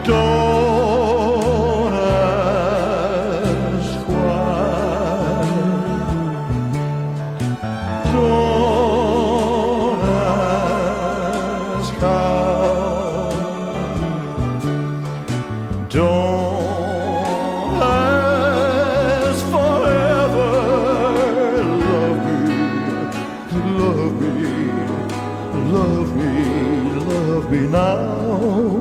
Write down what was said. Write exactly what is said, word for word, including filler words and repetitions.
Don't ask why. Don't ask how. Don't ask forever. Love me, love me, love me, love me now.